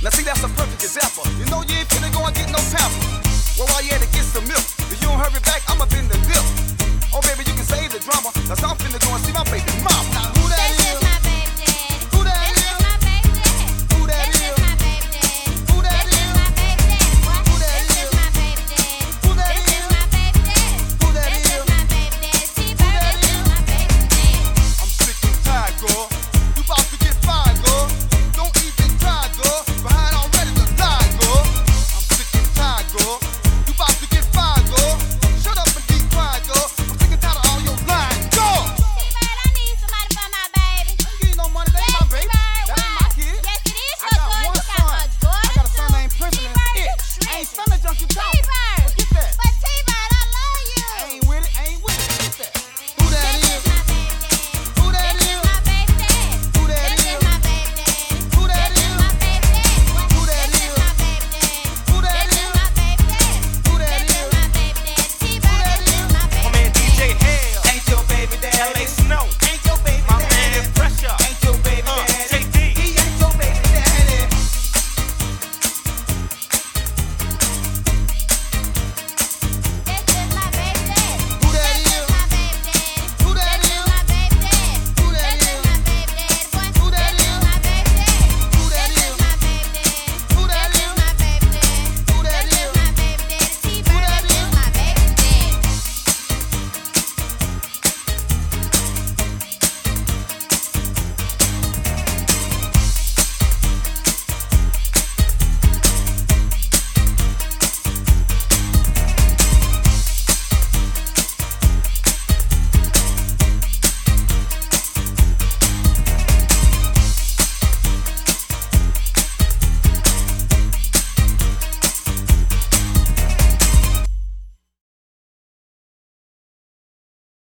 Now see, that's a perfect example. You know you ain't finna go and get no pamper. Well, why you had to get some milk? If you don't hurry back, I'ma bend the lip. Oh, baby, you can save the drama. Cause I'm finna go